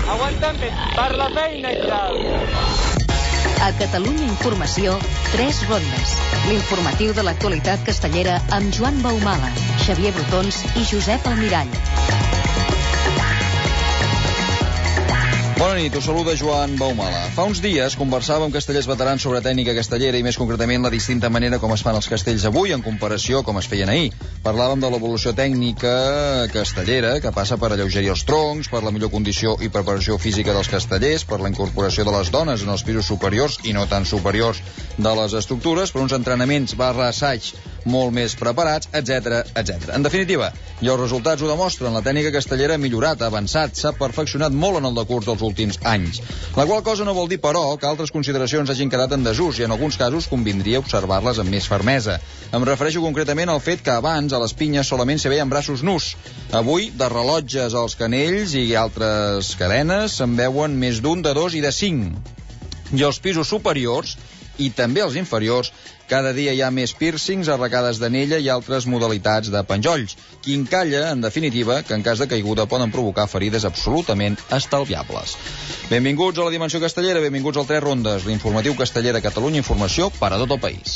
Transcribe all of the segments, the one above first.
Aguanta'm per la feina i tal. A Catalunya Informació, 3 rondes. L'informatiu de l'actualitat castellera amb Joan Baumala, Xavier Brotons i Josep Almirall. Bona nit, us saluda Joan Baumala. Fa uns dies conversàvem amb castellers veterans sobre tècnica castellera i més concretament la distinta manera com es fan els castells avui en comparació a com es feien ahir. Parlàvem de l'evolució tècnica castellera que passa per alleugerir els troncs, per la millor condició i preparació física dels castellers, per la incorporació de les dones en els pisos superiors i no tan superiors de les estructures, per uns entrenaments /assaig molt més preparats, etc, etc. En definitiva, i els resultats ho demostren, la tècnica castellera ha millorat, ha avançat, s'ha perfeccionat molt en el decurs dels últims anys. La qual cosa no vol dir, però, que altres consideracions hagin quedat en desús i en alguns casos convindria observar-les amb més fermesa. Em refereixo concretament al fet que abans a les pinyes solament s'hi veien braços nus. Avui, de rellotges als canells i altres cadenes, se'n veuen més d'un, de 2 i de 5. I als pisos superiors, i també als inferiors, cada dia hi ha més pírcings, arracades d'anella i altres modalitats de penjolls. Quincalla, en definitiva, que en cas de caiguda poden provocar ferides absolutament estalviables. Benvinguts a la Dimensió Castellera, benvinguts al 3 rondes, l'informatiu casteller de Catalunya Informació per a tot el país.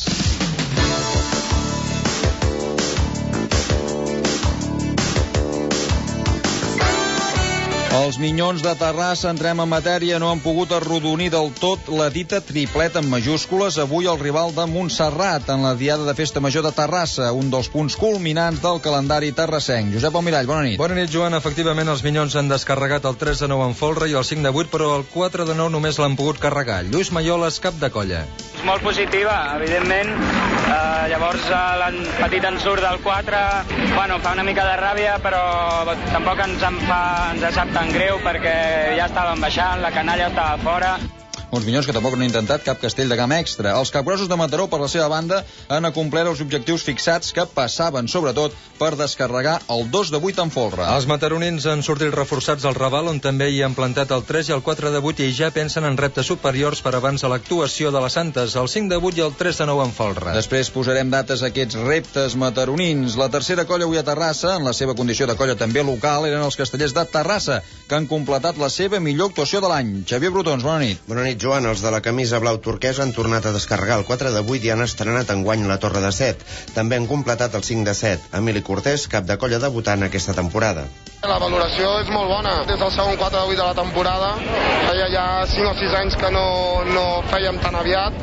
Els Minyons de Terrassa, entrem en matèria, no han pogut arrodonir del tot la dita tripleta en majúscules. Avui el rival de Montserrat en la Diada de Festa Major de Terrassa, un dels punts culminants del calendari terrassenc. Josep Almirall, bona nit. Bona nit, Joan. Efectivament, els Minyons han descarregat el 3-9 en folre i el 5-8, però el 4-9 només l'han pogut carregar. Lluís Maioles, cap de colla. És molt positiva, evidentment. Llavors, el petit ensurt del 4, bueno, fa una mica de ràbia, però tampoc ens sap tan greu perquè ja estàvem baixant, la canalla estava fora. Uns Minyons que tampoc no han intentat cap castell de gamma extra. Els capgrossos de Mataró, per la seva banda, han acomplert els objectius fixats que passaven, sobretot, per descarregar el 2-8 en folre. Els mataronins han sortit reforçats al Raval, on també hi han plantat el 3 i el 4-8 i ja pensen en reptes superiors per abans a l'actuació de les Santes, el 5-8 i el 3-9 en folre. Després posarem dates a aquests reptes mataronins. La tercera colla avui a Terrassa, en la seva condició de colla també local, eren els castellers de Terrassa, que han completat la seva millor actuació de l'any. Xavier Brotons, bona nit. Bona nit, Joan. Els de la camisa blau turquesa han tornat a descarregar el 4-8 i han estrenat enguany la Torre de 7. També han completat el 5-7. Emili Cortés, cap de colla debutant aquesta temporada. La valoració és molt bona. Des del segon 4-8 de la temporada feia ja 5 o 6 anys que no fèiem tan aviat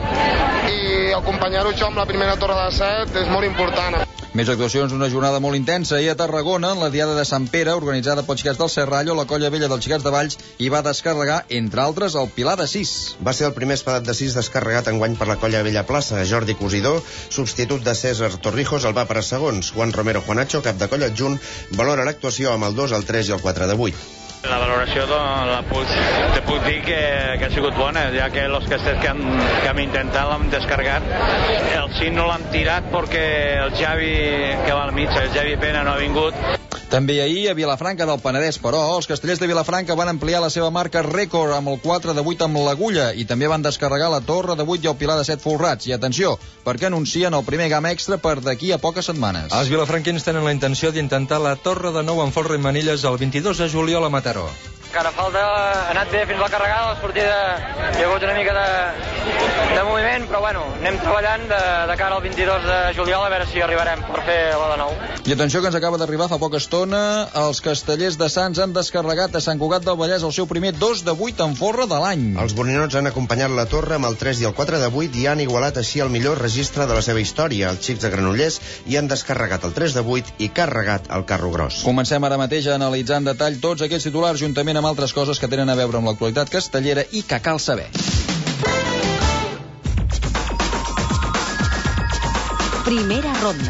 i acompanyar-ho això amb la primera Torre de 7 és molt important. Més actuacions, una jornada molt intensa. I a Tarragona, en la Diada de Sant Pere, organitzada pels Xicats del Serrallo, la colla vella dels Xicats de Valls hi va descarregar, entre altres, el Pilar de 6. Va ser el primer espadat de 6 descarregat enguany per la colla vella plaça. Jordi Cosidó, substitut de César Torrijos, el va per a segons. Juan Romero Juanacho, cap de colla adjunt, valora l'actuació amb el 2, el 3 i el 4-8. La valoració te puc dir que ha sigut bona, ja que els castells que hem intentat l'hem descarregat. El 5 no l'hem tirat perquè el Javi, que va al mig, el Javi Pena no ha vingut. També ahir a Vilafranca del Penedès, però, els castellers de Vilafranca van ampliar la seva marca rècord amb el 4-8 amb l'agulla i també van descarregar la Torre de 8 i el Pilar de 7 folrats. I atenció, perquè anuncien el primer gamma extra per d'aquí a poques setmanes. Els vilafranquins tenen la intenció d'intentar la Torre de 9 en folre i manilles el 22 de juliol a Mataró. Encara falta, ha anat bé fins a la carregada, la sortida hi ha hagut una mica de moviment, però bueno, anem treballant de cara al 22 de juliol a veure si arribarem per fer la de 9. I atenció que ens acaba d'arribar fa poca estona, els castellers de Sants han descarregat a Sant Cugat del Vallès el seu primer 2-8 en folre de l'any. Els borinots han acompanyat la Torre amb el 3 i el 4-8 i han igualat així el millor registre de la seva història. Els xics de Granollers hi han descarregat el 3-8 i carregat el carro gros. Comencem ara mateix a analitzar en detall tots aquests titulars juntament amb altres coses que tenen a veure amb l'actualitat castellera i que cal saber. Primera ronda.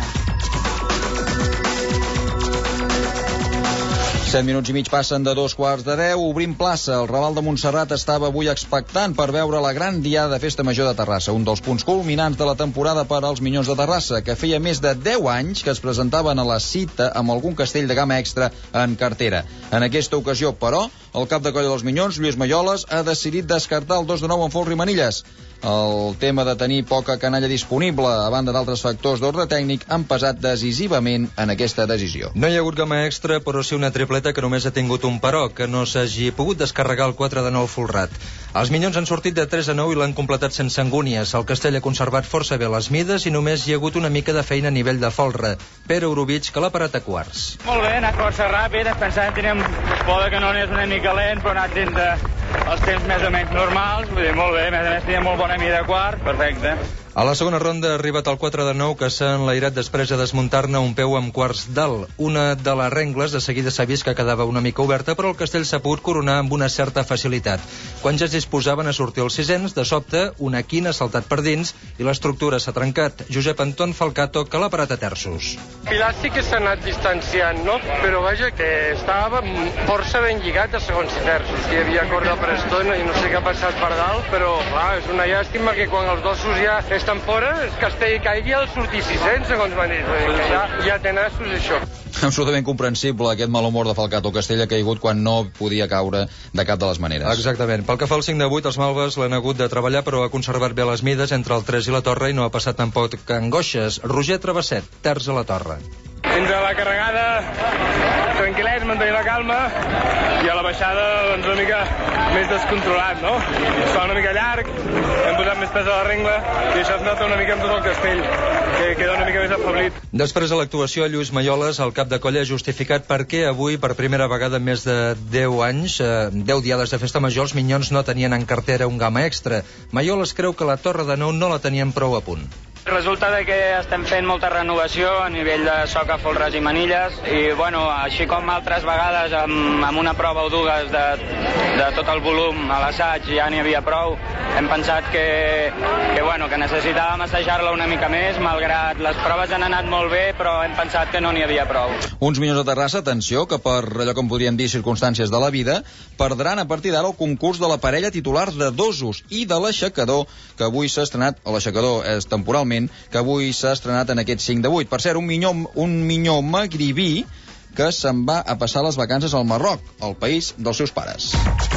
7 minuts i mig passen de 2:15. Obrim plaça. El Raval de Montserrat estava avui expectant per veure la gran Diada de Festa Major de Terrassa, un dels punts culminants de la temporada per als Minyons de Terrassa, que feia més de 10 anys que es presentaven a la cita amb algun castell de gamma extra en cartera. En aquesta ocasió, però, el cap de colla dels Minyons, Lluís Malloles, ha decidit descartar el 2-9 en Folre i Manilles. El tema de tenir poca canalla disponible, a banda d'altres factors d'ordre tècnic, han pesat decisivament en aquesta decisió. No hi ha hagut gama extra, però sí una tripleta que només ha tingut un però, que no s'hagi pogut descarregar el 4-9 folrat. Els Minyons han sortit de 3-9 i l'han completat sense angúnies. El Castell ha conservat força bé les mides i només hi ha hagut una mica de feina a nivell de folre. Pere Orovich, que l'ha parat a quarts. Molt bé, ha anat força ràpid, pensant que teníem por que no anés una mica lent, però ha anat dins els temps més o menys normals, vull dir, molt bé, a més teníem molt bona mida de quart, perfecte. A la segona ronda ha arribat el 4-9, que s'ha enlairat després de desmuntar-ne un peu amb quarts dalt. Una de les rengles de seguida s'ha vist que quedava una mica oberta, però el Castell s'ha pogut coronar amb una certa facilitat. Quan ja es disposaven a sortir els sisens, de sobte, una quina ha saltat per dins i l'estructura s'ha trencat. Josep Anton Falcato, que l'ha parat a terços. Pilar sí que s'ha anat distanciant, no? Però vaja, que estava força ben lligat a segons terços. Hi havia corda per estona i no sé què ha passat per dalt, però clar, és una llàstima que quan els ossos ja estan fora, el Castell caigui al sortir 600, segons m'han dit. Ja té nassos, això. Absolutament comprensible, aquest mal humor de Falcato. Castell ha caigut quan no podia caure de cap de les maneres. Exactament. Pel que fa al 5-8, els malves l'han hagut de treballar, però ha conservat bé les mides entre el 3 i la torre i no ha passat tampoc angoixes. Roger Travesset, terç a la torre. Entre la carregada, tranquil·lets, mantenir la calma, i a la baixada, doncs, una mica més descontrolat, no? Es fa una mica llarg, hem posat més pes a la rengla, i això es nota una mica amb tot el Castell, que queda una mica més afeblit. Després de l'actuació, Lluís Malloles, el cap de colla, ha justificat per què avui, per primera vegada en més de 10 anys, 10 diades de festa major, els Minyons no tenien en cartera un gama extra. Malloles creu que la Torre de Nou no la tenien prou a punt. Resulta que estem fent molta renovació a nivell de soca, folres i manilles i, bueno, així com altres vegades amb una prova o dues de tot el volum a l'assaig ja n'hi havia prou, hem pensat que necessitàvem assajar-la una mica més, malgrat les proves han anat molt bé, però hem pensat que no n'hi havia prou. Uns Minyons de Terrassa, atenció, que per allò com podríem dir circumstàncies de la vida, perdran a partir d'ara el concurs de la parella titular de dosos i de l'aixecador, que avui s'ha estrenat, o l'aixecador és temporalment, que avui s'ha estrenat en aquest 5-8. Per cert, un minyó magribí que se'n va a passar les vacances al Marroc, el país dels seus pares.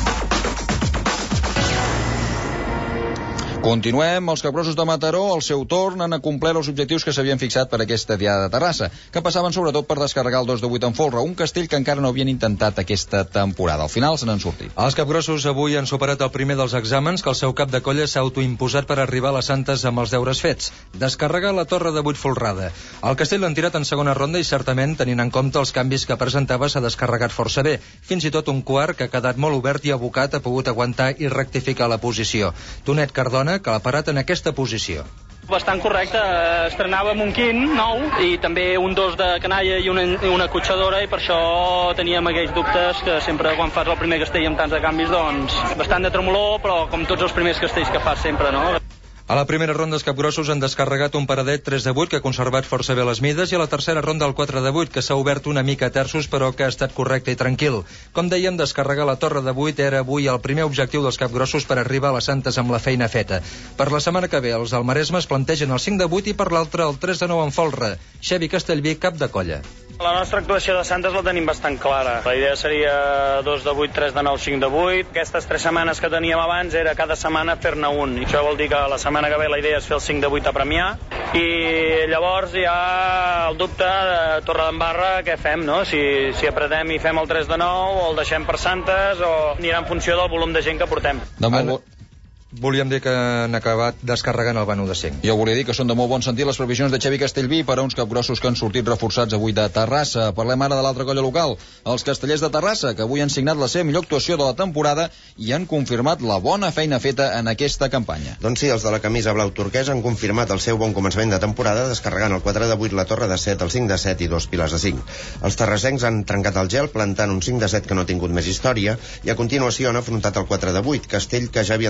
Continuem. Els capgrossos de Mataró, al seu torn, han acomplert els objectius que s'havien fixat per aquesta diada de Terrassa, que passaven sobretot per descarregar el 2-8 en folre, un castell que encara no havien intentat aquesta temporada. Al final se n'han sortit. Els capgrossos avui han superat el primer dels exàmens que el seu cap de colla s'ha autoimposat per arribar a les Santes amb els deures fets: descarregar la torre de 8 folrada. El castell l'han tirat en segona ronda i certament, tenint en compte els canvis que presentava, s'ha descarregat força bé. Fins i tot un quart que ha quedat molt obert i abocat ha pogut aguantar i rectificar la posició. Tonet Cardona, que l'ha parat en aquesta posició. Bastant correcte, estrenava amb un quin nou i també un 2 de canalla i una cotxadora, i per això teníem aquells dubtes que sempre quan fas el primer castell amb tants de canvis, doncs bastant de tremolor, però com tots els primers castells que fas sempre, no? A la primera ronda els capgrossos han descarregat un paradet 3-8 que ha conservat força bé les mides, i a la tercera ronda el 4-8 que s'ha obert una mica a terços però que ha estat correcte i tranquil. Com dèiem, descarregar la torre de 8 era avui el primer objectiu dels capgrossos per arribar a les Santes amb la feina feta. Per la setmana que ve els del Maresme es plantegen el 5-8 i per l'altre el 3-9 en folre. Xevi Castellví, cap de colla. La nostra actuació de Santes la tenim bastant clara. La idea seria 2-8, 3-9, 5-8. Aquestes 3 setmanes que teníem abans era cada setmana fer-ne un. I això vol dir que la setmana que ve la idea és fer el 5-8 a premiar. I llavors hi ha el dubte de Torredembarra, què fem, no? Si apretem i fem el 3-9 o el deixem per Santes, o anirà en funció del volum de gent que portem. Volíem dir que han acabat descarregant el Banu de 5. Jo volia dir que són de molt bon sentit les previsions de Xevi Castellví per a uns capgrossos que han sortit reforçats avui de Terrassa. Parlem ara de l'altra colla local, els Castellers de Terrassa, que avui han signat la seva millor actuació de la temporada i han confirmat la bona feina feta en aquesta campanya. Doncs sí, els de la camisa blau turquesa han confirmat el seu bon començament de temporada descarregant el 4-8, la torre de 7, el 5-7 i 2 pilars de 5. Els terrassencs han trencat el gel plantant un 5-7 que no ha tingut més història i a continuació han afrontat el 4-8, castell que ja havien descarregat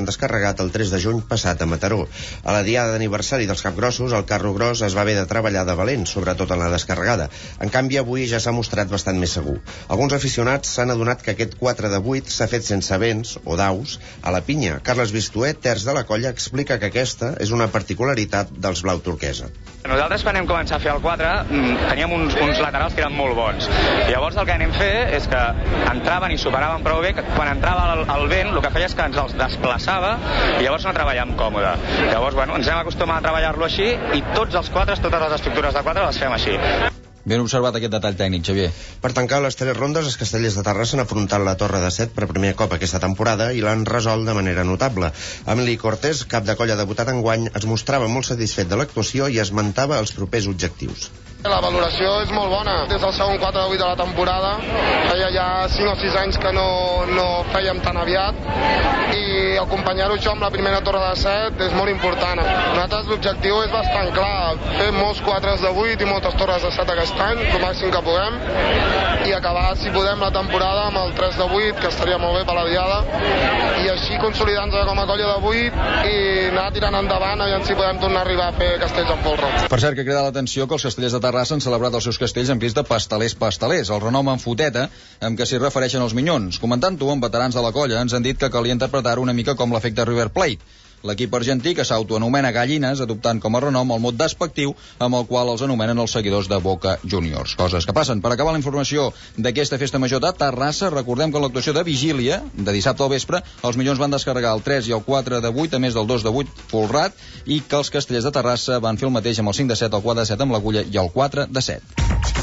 descarregat el 3 de juny passat a Mataró. A la diada d'aniversari dels capgrossos, el carro gros es va haver de treballar de valent, sobretot en la descarregada. En canvi, avui ja s'ha mostrat bastant més segur. Alguns aficionats s'han adonat que aquest 4 de 8 s'ha fet sense vents o daus a la pinya. Carles Vistué, terç de la colla, explica que aquesta és una particularitat dels blau turquesa. Nosaltres quan hem començat a fer el 4 teníem uns laterals que eren molt bons. Llavors el que anem a fer és que entraven i superaven prou bé, que quan entrava el vent el que feia és que ens els desplaçava i llavors no treballàvem còmode. Llavors, ens hem acostumat a treballar-lo així i tots els 4, totes les estructures de 4 les fem així. Ben observat aquest detall tècnic, Xavier. Per tancar les 3 rondes, els castellers de Terrassa han afrontat la Torre de Set per primer cop aquesta temporada i l'han resolt de manera notable. Emili Cortés, cap de colla debutat enguany, es mostrava molt satisfet de l'actuació i esmentava els propers objectius. La valoració és molt bona. Des del segon 4 de 8 de la temporada feia ja 5 o 6 anys que no fèiem tan aviat i acompanyar-ho això amb la primera torre de 7 és molt important. Nosaltres l'objectiu és bastant clar, fer molts 4 de 8 i moltes torres de 7 aquest any, el màxim que puguem, i acabar, si podem, la temporada amb el 3 de 8, que estaria molt bé per la diada, i així consolidar-nos com a colla de 8 i anar tirant endavant, aviam si podem tornar a arribar a fer castells en folre. Per cert, que crida l'atenció que els castellers de Terrassa han celebrat els seus castells amb crits de pastelers, el renom en foteta amb què s'hi refereixen els minyons. Comentant-ho amb veterans de la colla, ens han dit que calia interpretar-ho una mica com l'efecte River Plate. L'equip argentí, que s'autoanomena Gallines, adoptant com a renom el mot despectiu amb el qual els anomenen els seguidors de Boca Juniors. Coses que passen. Per acabar la informació d'aquesta festa major de Terrassa, recordem que en l'actuació de vigília, de dissabte al vespre, els minyons van descarregar el 3 i el 4 de 8, a més del 2 de 8 folrat, i que els castellers de Terrassa van fer el mateix amb el 5 de 7, el 4 de 7 amb l'agulla i el 4 de 7.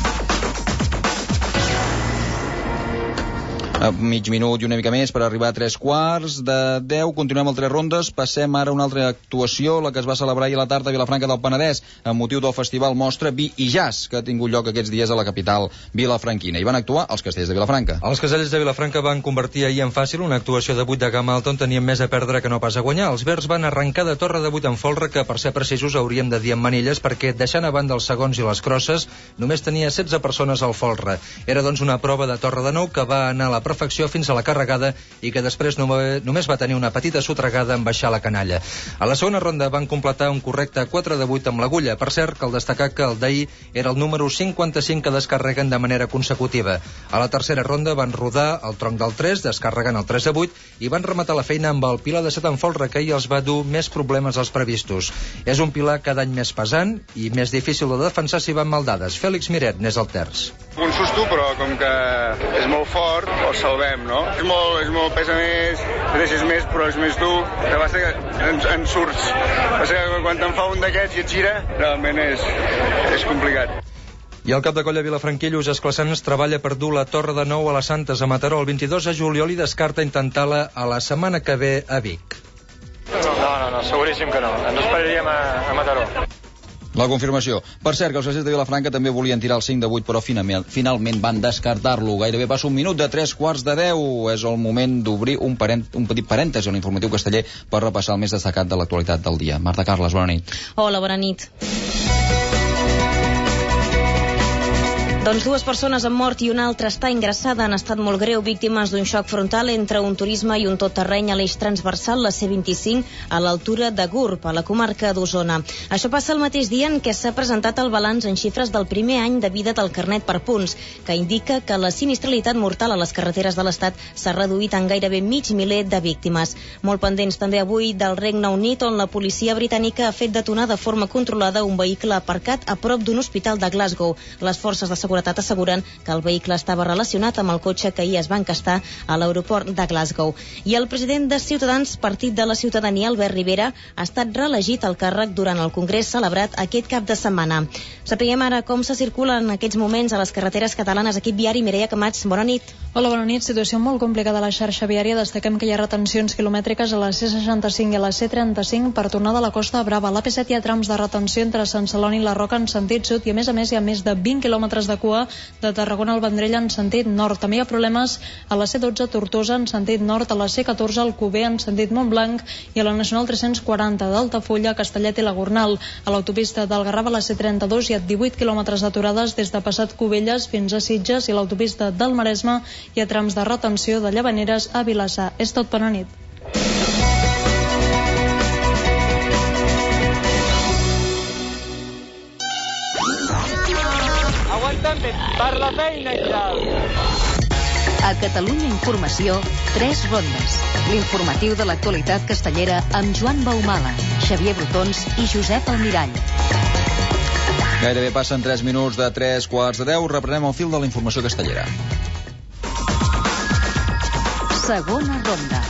Mig minut i una mica més per arribar a 3:15. Continuem el 3 rondes. Passem ara a una altra actuació, la que es va celebrar ahir a la tarda a Vilafranca del Penedès, amb motiu del festival Mostra Vi i Jazz, que ha tingut lloc aquests dies a la capital vilafranquina. Hi van actuar els castellers de Vilafranca. Els castellers de Vilafranca van convertir ahir en fàcil una actuació de 8 de gamma alta on tenien més a perdre que no pas a guanyar. Els verds van arrencar de torre de 8 en folre, que per ser precisos hauríem de dir en manilles, perquè deixant a banda els segons i les crosses només tenia 16 persones al folre. Era doncs una prova de torre de 9 que va anar a la perfecció fins a la carregada i que després només va tenir una petita sotregada en baixar la canalla. A la segona ronda van completar un correcte 4 de 8 amb l'agulla. Per cert, cal destacar que el d'ahir era el número 55 que descarreguen de manera consecutiva. A la tercera ronda van rodar el tronc del 3, descarregant el 3 de 8, i van rematar la feina amb el pilar de 7 en folre, que ahir els va dur més problemes als previstos. És un pilar cada any més pesant i més difícil de defensar si van mal dades. Fèlix Miret n'és el terç. Un susto, però com que és molt fort, ho salvem, no? És molt pesa més, deixes més, però és més dur, que va ser que en surts. Va ser que quan te'n fa un d'aquests i et gira, realment és complicat. I el cap de colla vilafranquí, Lluís Esclassans, treballa per dur la Torre de Nou a les Santes a Mataró el 22 de juliol i descarta intentar-la a la setmana que ve a Vic. No, seguríssim que no. Ens esperaríem a Mataró. La confirmació. Per cert, que els castellers de Vilafranca també volien tirar el 5 de 8, però finalment van descartar-lo. Gairebé passa un minut de 3:15. És el moment d'obrir un petit parèntesi a l'informatiu casteller per repassar el més destacat de l'actualitat del dia. Marta Carles, bona nit. Hola, bona nit. Doncs 2 persones han mort i una altra està ingressada. Han estat molt greu, víctimes d'un xoc frontal entre un turisme i un totterreny a l'eix transversal, la C25, a l'altura de Gurb, a la comarca d'Osona. Això passa el mateix dia en què s'ha presentat el balanç en xifres del primer any de vida del carnet per punts, que indica que la sinistralitat mortal a les carreteres de l'Estat s'ha reduït en gairebé mig miler de víctimes. Molt pendents també avui del Regne Unit, on la policia britànica ha fet detonar de forma controlada un vehicle aparcat a prop d'un hospital de Glasgow. Les forces de seguretat asseguren que el vehicle estava relacionat amb el cotxe que ahir es va encastar a l'aeroport de Glasgow. I el president de Ciutadans, Partit de la Ciutadania, Albert Rivera, ha estat reelegit al càrrec durant el congrés celebrat aquest cap de setmana. Sapiguem ara com se circula en aquests moments a les carreteres catalanes. Equip viari, Mireia Camats, bona nit. Hola, bona nit. Situació molt complicada a la xarxa viària. Destaquem que hi ha retencions quilomètriques a la C65 i a la C35 per tornar de la Costa Brava. A l'AP7 hi ha trams de retenció entre Sant Celoni i la Roca en sentit sud i a més hi ha més de 20 quilòmetres de cua de Tarragona al Vendrell en sentit nord. També hi ha problemes a la C12 Tortosa en sentit nord, a la C14 Alcover en sentit Montblanc i a la Nacional 340 d'Altafulla, Castellet i la Gornal. A l'autopista del Garraf a la C32 hi ha 18 quilòmetres d'aturades des de Passat Cubelles fins a Sitges i a l'autopista del Maresme hi ha trams de retenció de Llavaneres a Vilassar. És tot, bona nit. per la feina i tal. A Catalunya Informació, 3 rondes. L'informatiu de l'actualitat castellera amb Joan Baumala, Xavier Brutons i Josep Almirall. Gairebé passen 3 minuts de 3 quarts de 10. Reprenem el fil de la informació castellera. Segona ronda.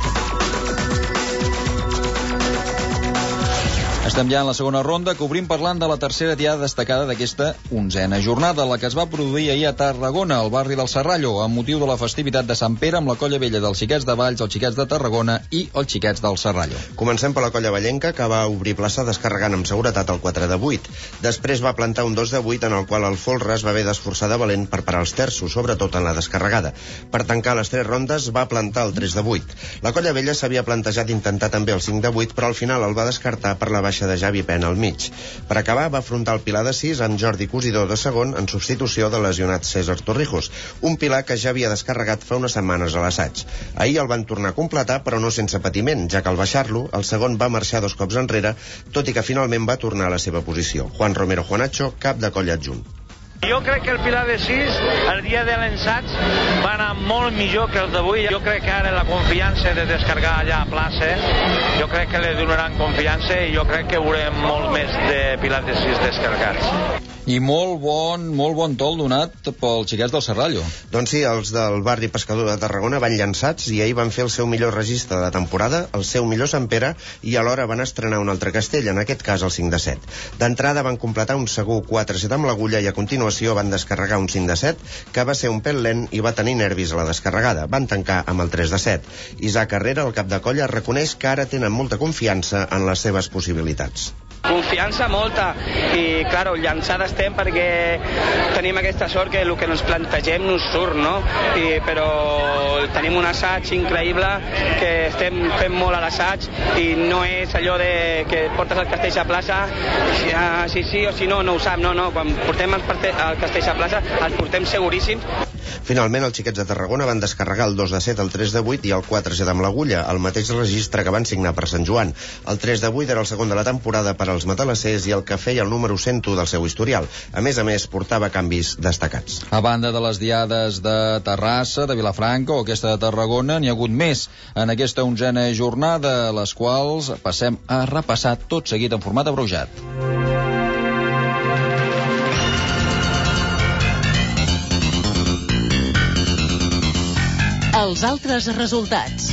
Estem ja en la segona ronda, que obrim parlant de la tercera diada destacada d'aquesta 11a jornada, la que es va produir ahir a Tarragona, al barri del Serrallo, amb motiu de la festivitat de Sant Pere, amb la colla vella dels Xiquets de Valls, els Xiquets de Tarragona i els Xiquets del Serrallo. Comencem per la colla vallenca, que va obrir plaça descarregant amb seguretat el 4 de 8. Després va plantar un 2 de 8, en el qual el folre es va haver d'esforçar de valent per parar els terços, sobretot en la descarregada. Per tancar les 3 rondes va plantar el 3 de 8. La colla vella s'havia plantejat intentar també el 5 de 8, però al final el va descartar per la baixa de Javi Pena al mig. Per acabar, va afrontar el pilar de 6 amb Jordi Cosidor de segon en substitució del lesionat César Torrijos, un pilar que ja havia descarregat fa unes setmanes a l'assaig. Ahir el van tornar a completar, però no sense patiment, ja que al baixar-lo, el segon va marxar 2 cops enrere, tot i que finalment va tornar a la seva posició. Juan Romero Juanacho, cap de colla adjunt. Jo crec que el pilar de 6, el dia de l'ensaig, va anar molt millor que el d'avui. Jo crec que ara la confiança de descarregar allà a plaça, jo crec que li donaran confiança i jo crec que veurem molt més de pilar de 6 descarregats. I molt bon tol donat pels Xiquets del Serrallo. Doncs sí, els del barri pescador de Tarragona van llançats i ahir van fer el seu millor registre de temporada, el seu millor Sant Pere, i alhora van estrenar un altre castell, en aquest cas el 5 de 7. D'entrada van completar un segur 4-7 amb l'agulla i a continuació van descarregar un 5 de 7, que va ser un pèl lent i va tenir nervis a la descarregada. Van tancar amb el 3 de 7. Isaac Herrera, el cap de colla, reconeix que ara tenen molta confiança en les seves possibilitats. Confiança molta i, claro, llançada estem perquè tenim aquesta sort que el que ens plantegem no surt, no? Però tenim un assaig increïble, que estem fent molt a l'assaig i no és allò de que portes el castell a plaça, si sí o si no, no ho sap, no, quan portem el castell a plaça els portem seguríssims. Finalment, els Xiquets de Tarragona van descarregar el 2 de 7, el 3 de 8 i el 4-7 amb l'agulla, el mateix registre que van signar per Sant Joan. El 3 de 8 era el segon de la temporada per als matalassers i el que feia el número 101 del seu historial. A més, portava canvis destacats. A banda de les diades de Terrassa, de Vilafranca o aquesta de Tarragona, n'hi ha hagut més en aquesta 11a jornada, les quals passem a repassar tot seguit en format abreujat. Els altres resultats.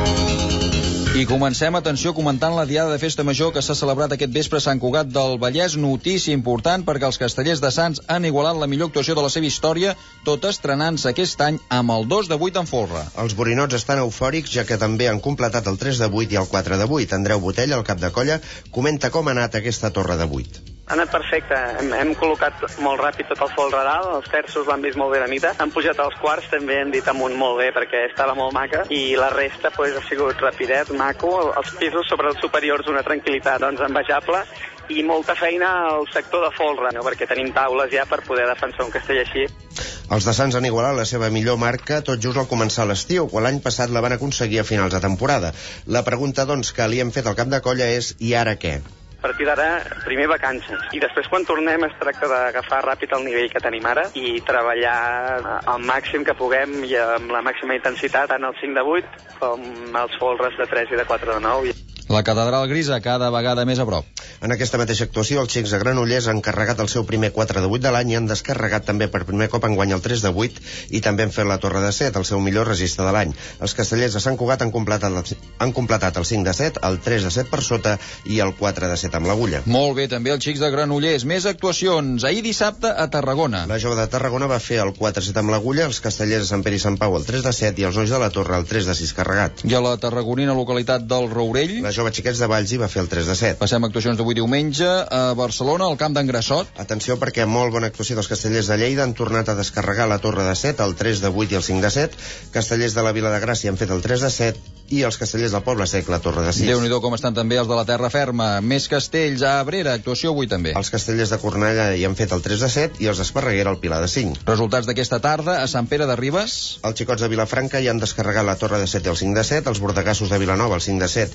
I comencem, atenció, comentant la diada de Festa Major que s'ha celebrat aquest vespre a Sant Cugat del Vallès. Notícia important perquè els castellers de Sants han igualat la millor actuació de la seva història, tot estrenant-se aquest any amb el 2 de 8 en folre. Els borinots estan eufòrics, ja que també han completat el 3 de 8 i el 4 de 8. Andreu Botell, el cap de colla, comenta com ha anat aquesta torre de 8. Ha anat perfecte, hem col·locat molt ràpid tot el folre a dalt, els terços l'han vist molt bé de mida, han pujat els quarts, també hem dit amunt molt bé perquè estava molt maca, i la resta ha sigut rapidet, maco, els pisos sobre els superiors una tranquil·litat envejable, i molta feina al sector de folre, no? Perquè tenim taules ja per poder defensar un castell així. Els de Sants han igualat la seva millor marca tot just al començar l'estiu, quan l'any passat la van aconseguir a finals de temporada. La pregunta, doncs, que li hem fet al cap de colla és i ara què? A partir d'ara, primer vacances. I després, quan tornem, es tracta d'agafar ràpid el nivell que tenim ara i treballar al màxim que puguem i amb la màxima intensitat, tant el 5 de 8 com els folres de 3 i de 4 de 9. La catedral grisa cada vegada més a prop. En aquesta mateixa actuació, els xics de Granollers han carregat el seu primer 4 de 8 de l'any i han descarregat també per primer cop enguany el 3 de 8 i també han fet la torre de 7, el seu millor registre de l'any. Els castellers de Sant Cugat han completat el 5 de 7, el 3 de 7 per sota i el 4 de 7 amb l'agulla. Molt bé, també els xics de Granollers. Més actuacions. Ahir dissabte a Tarragona. La jove de Tarragona va fer el 4-7 amb l'agulla, els castellers de Sant Pere i Sant Pau el 3 de 7 i els nois de la Torre el 3 de 6 carregat. I a la tarragonina localitat del Rourell, la jove Xiquets de Valls hi va fer el 3 de 7. Passem a actuacions d'avui diumenge a Barcelona, al camp d'en Grassot. Atenció, perquè molt bona actuació dels castellers de Lleida, han tornat a descarregar la torre de 7, el 3 de 8 i el 5 de 7. Castellers de la Vila de Gràcia han fet el 3 de 7 i els castellers del Poble Sec la torre de 6. Déu-n'hi-do com estan també els de la Terra Ferma. Més castells a Abrera, actuació avui també. Els castellers de Cornellà hi han fet el 3 de 7 i els d'Esparreguera el Pilar de 5. Resultats d'aquesta tarda a Sant Pere de Ribes. Els xicots de Vilafranca hi han descarregat la torre de 7 i el 5 de 7, els bordegassos de Vilanova el 5 de 7 i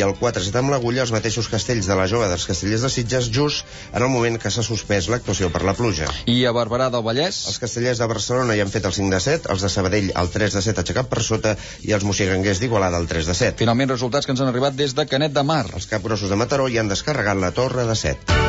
el 4-7 amb l'agulla, els mateixos castells de la Jove dels Castellers de Sitges, just en el moment que s'ha suspès l'actuació per la pluja. I a Barberà del Vallès? Els castellers de Barcelona hi han fet el 5-7, els de Sabadell el 3-7 aixecat per sota i els moxiganguers d'Igualada el 3-7. Finalment, resultats que ens han arribat des de Canet de Mar. Els capgrossos de Mataró hi han descarregat la Torre de 7.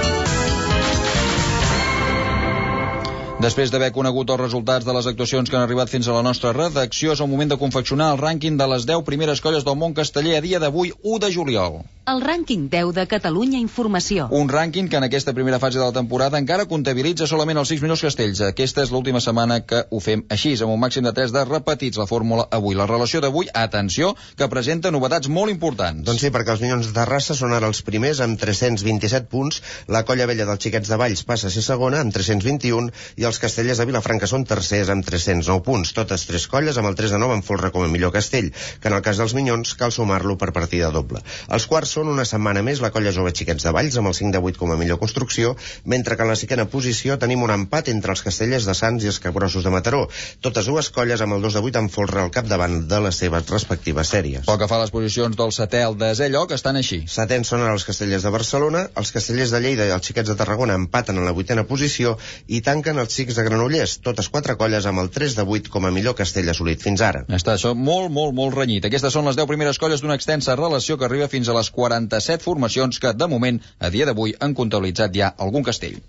Després d'haver conegut els resultats de les actuacions que han arribat fins a la nostra redacció, és el moment de confeccionar el rànquing de les 10 primeres colles del món casteller a dia d'avui, 1 de juliol. El rànquing 10 de Catalunya Informació. Un rànquing que en aquesta primera fase de la temporada encara comptabilitza solament els 6 millors castells. Aquesta és l'última setmana que ho fem així, amb un màxim de 3 de repetits la fórmula avui. La relació d'avui, atenció, que presenta novetats molt importants. Doncs sí, perquè els Minyons de Terrassa són ara els primers amb 327 punts, la Colla Vella dels Xiquets de Valls passa a ser segona amb 321 i els Castellers de Vilafranca són tercers amb 309 punts. Totes 3 colles amb el 3 de 9 en folre com a millor castell, que en el cas dels Minyons cal sumar-lo per partida doble. Els quarts són una setmana més la Colla Jove Xiquets de Valls amb el 5 de 8 com a millor construcció, mentre que en la 5a posició tenim un empat entre els Castellers de Sants i els Capgrossos de Mataró. Totes dues colles amb el 2 de 8 en folre al capdavant de les seves respectives sèries. Pel que fa a les posicions del setè al desè lloc, estan així. Setens són ara els Castellers de Barcelona, els Castellers de Lleida i els Xiquets de Tarragona empaten en la 8a posició i tanquen els Xics de Granollers, totes 4 colles amb el 3 de 8 com a millor castell assolit fins ara. Està això molt renyit. Aquestes són les 10 primeres colles d'una extensa relació que arriba fins a les 47 formacions que, de moment, a dia d'avui, han comptabilitzat ja algun castell.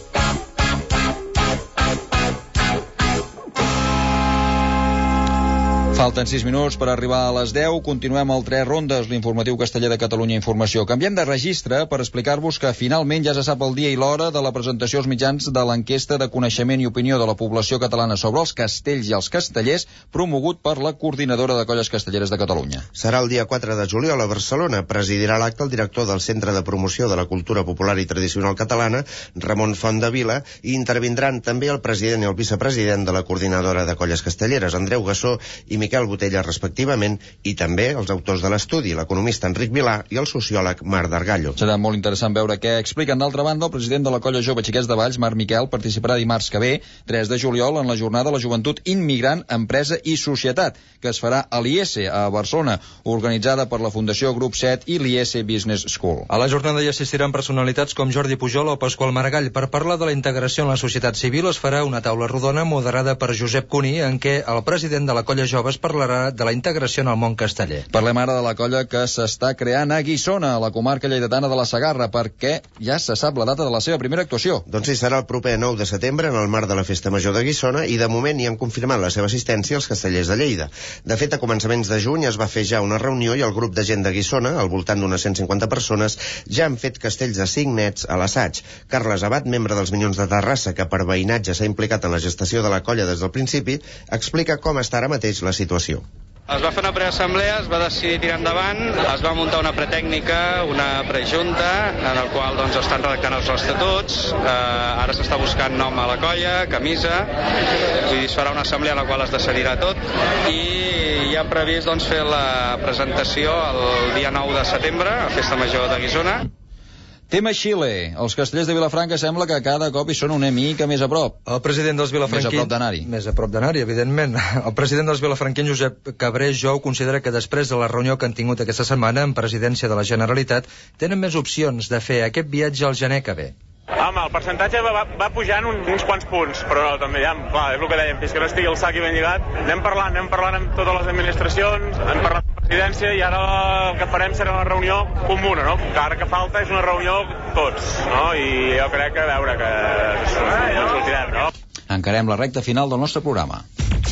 Falten 6 minuts per arribar a les 10. Continuem al 3 rondes, l'informatiu casteller de Catalunya Informació. Canviem de registre per explicar-vos que finalment ja se sap el dia i l'hora de la presentació als mitjans de l'enquesta de coneixement i opinió de la població catalana sobre els castells i els castellers, promogut per la Coordinadora de Colles Castelleres de Catalunya. Serà el dia 4 de juliol a Barcelona. Presidirà l'acte el director del Centre de Promoció de la Cultura Popular i Tradicional Catalana, Ramon Fontdevila, i intervindran també el president i el vicepresident de la Coordinadora de Colles Castelleres, Andreu Gassó i Miquel Botella, respectivament, i també els autors de l'estudi, l'economista Enric Vilà i el sociòleg Marc Dargallo. Serà molt interessant veure què expliquen. D'altra banda, el president de la Colla Jove Xiquets de Valls, Marc Miquel, participarà dimarts que ve, 3 de juliol, en la jornada de la joventut immigrant, empresa i societat, que es farà a l'IES, a Barcelona, organitzada per la Fundació Grup 7 i l'IES Business School. A la jornada hi assistiran personalitats com Jordi Pujol o Pasqual Maragall. Per parlar de la integració en la societat civil es farà una taula rodona moderada per Josep Cuní, en què el president de la Colla Jove parlarà de la integració en el món casteller. Parlem ara de la colla que s'està creant a Guissona, a la comarca lleidatana de la Segarra, perquè ja se sap la data de la seva primera actuació. Doncs sí, serà el proper 9 de setembre en el marc de la Festa Major de Guissona i de moment hi han confirmat la seva assistència els castellers de Lleida. De fet, a començaments de juny es va fer ja una reunió i el grup de gent de Guissona, al voltant d'unes 150 persones, ja han fet castells de 5 nets a l'assaig. Carles Abad, membre dels Minyons de Terrassa, que per veïnatge s'ha implicat en la gestació de la colla des del principi, explica com està ara mateix la situació. Es va fer una preassemblea, es va decidir tirar endavant, es va muntar una pretècnica, una prejunta, en el qual doncs, estan redactant els estatuts, ara s'està buscant nom a la colla, camisa, vull dir, es farà una assemblea en la qual es decidirà tot, i hi ha previst doncs, fer la presentació el dia 9 de setembre, a Festa Major de Guissona. Tema Xile. Els castellers de Vilafranca sembla que cada cop hi són una mica més a prop. El president dels vilafranquins... Més a prop d'anar-hi. Més a prop d'anar-hi, evidentment. El president dels vilafranquins, Josep Cabré Jou, considera que després de la reunió que han tingut aquesta setmana en presidència de la Generalitat, tenen més opcions de fer aquest viatge al gener que ve. Home, el percentatge va pujant uns quants punts, però també, ja, clar, és el que dèiem, fins que no estigui el sac ben lligat, anem parlant amb totes les administracions, hem parlat amb la presidència i ara el que farem serà una reunió comuna, no? Que ara que falta és una reunió tots, no? I jo crec que, a veure, que ens sortirem, no? Encarem la recta final del nostre programa.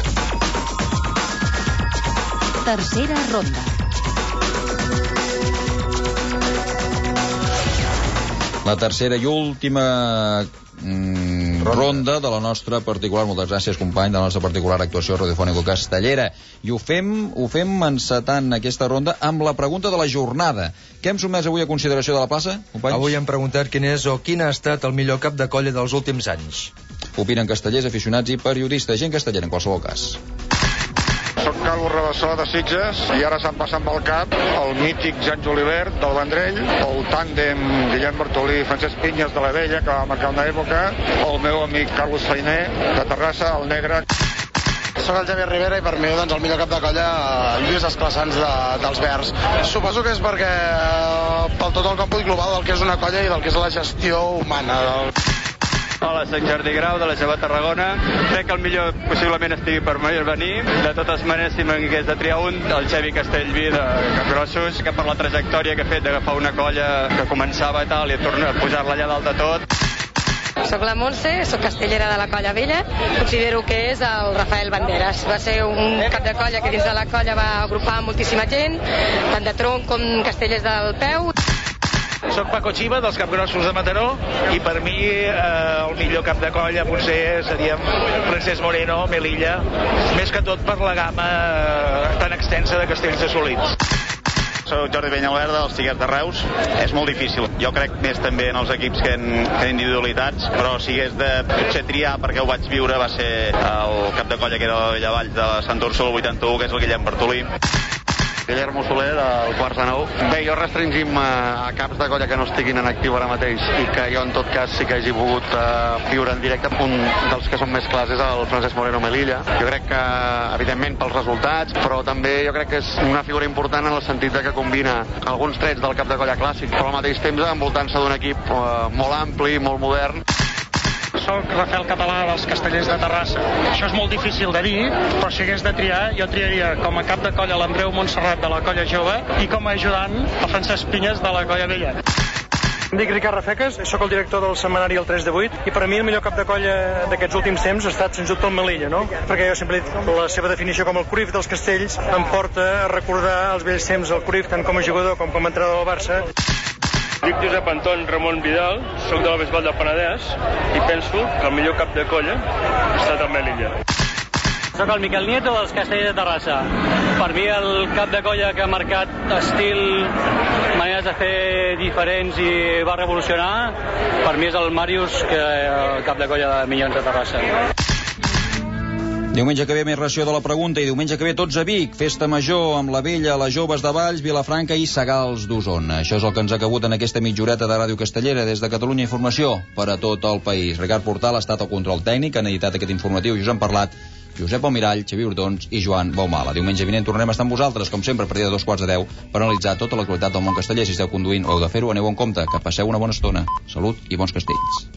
Tercera ronda. La tercera i última ronda de la nostra particular, moltes gràcies company, de la nostra particular actuació radiofònica castellera, i ho fem encetant aquesta ronda amb la pregunta de la jornada. Què hem sotmès avui a consideració de la plaça, companys? Avui hem preguntat quin és o quin ha estat el millor cap de colla dels últims anys. Opinen castellers, aficionats i periodistes, gent castellera en qualsevol cas. Soc Calvo Rabassó de Sitges i ara s'han passat pel cap el mític Jan Julivert del Vendrell, el tàndem Guillem Bartolí i Francesc Pinyes de la Vella, que va marcar una època, el meu amic Carlos Fainé de Terrassa, el Negre. Soc el Javier Rivera i per mi doncs, el millor cap de colla Lluís Esclassans dels Verds. Suposo que és perquè pel tot el còmput global del que és una colla i del que és la gestió humana. Hola, soc Jordi Grau, de la Jove Tarragona. Crec que el millor possiblement estigui per venir. De totes maneres, si m'hagués de triar un, el Xavi Castellví de Capgrossos, que per la trajectòria que ha fet d'agafar una colla que començava i tal, i tornar a pujar-la allà dalt de tot. Soc la Montse, soc castellera de la Colla Vella. Considero que és el Rafael Banderas. Va ser un cap de colla que dins de la colla va agrupar moltíssima gent, tant de tronc com castellers del peu. Soc Paco Chiva, dels Capgrossos de Mataró, i per mi el millor cap de colla potser seria Francesc Moreno, Melilla, més que tot per la gamma tan extensa de castells assolits. Soc Jordi Penyalver, dels Tigers de Reus. És molt difícil. Jo crec més també en els equips que en individualitats, però si hagués de potser triar, perquè ho vaig viure, va ser el cap de colla que era de Villavalls de Sant Úrsula, el 81, que és el Guillem Bartolí. Guillermo Soler, del Quarts de Nou. Bé, jo restringim a caps de colla que no estiguin en actiu ara mateix i que jo en tot cas sí que hagi pogut viure en directe. Un dels que són més clars és el Francesc Moreno Melilla. Jo crec que, evidentment, pels resultats, però també jo crec que és una figura important en el sentit de que combina alguns trets del cap de colla clàssic, però al mateix temps envoltant-se d'un equip molt ampli, molt modern. Soc Rafael Català dels Castellers de Terrassa. Això és molt difícil de dir, però si hagués de triar, jo triaria com a cap de colla l'Andreu Montserrat de la Colla Jove i com a ajudant el Francesc Pinyes de la Colla Vella. Em dic Ricard Rafeques, soc el director del setmanari El 3 de 8 i per a mi el millor cap de colla d'aquests últims temps ha estat sens dubte el Melilla, no? Perquè jo sempre he dit la seva definició com el Cruyff dels castells em porta a recordar els vells temps del Cruyff tant com a jugador com a entrenador del Barça. Dic Josep Anton Ramon Vidal, soc de la Bisbal del Penedès i penso que el millor cap de colla ha estat el Melilla. Soc el Miquel Nieto dels Castellers de Terrassa. Per mi el cap de colla que ha marcat estil, maneres de fer diferents i va revolucionar, per mi és el Màrius, que el cap de colla de Minyons de Terrassa. Diumenge que ve més ració de la pregunta i diumenge que ve tots a Vic. Festa major amb la Vella, les Joves de Valls, Vilafranca i Sagals d'Osona. Això és el que ens ha cabut en aquesta mitjoreta de Ràdio Castellera des de Catalunya Informació per a tot el país. Ricard Portal ha estat al control tècnic, han editat aquest informatiu i us han parlat Josep Almirall, Xavier Bordons i Joan Baumala. Diumenge vinent tornem a estar amb vosaltres, com sempre, a partir de 2:15, per analitzar tota l'actualitat del món casteller. Si esteu conduint o heu de fer-ho, aneu en compte, que passeu una bona estona. Salut i bons castells.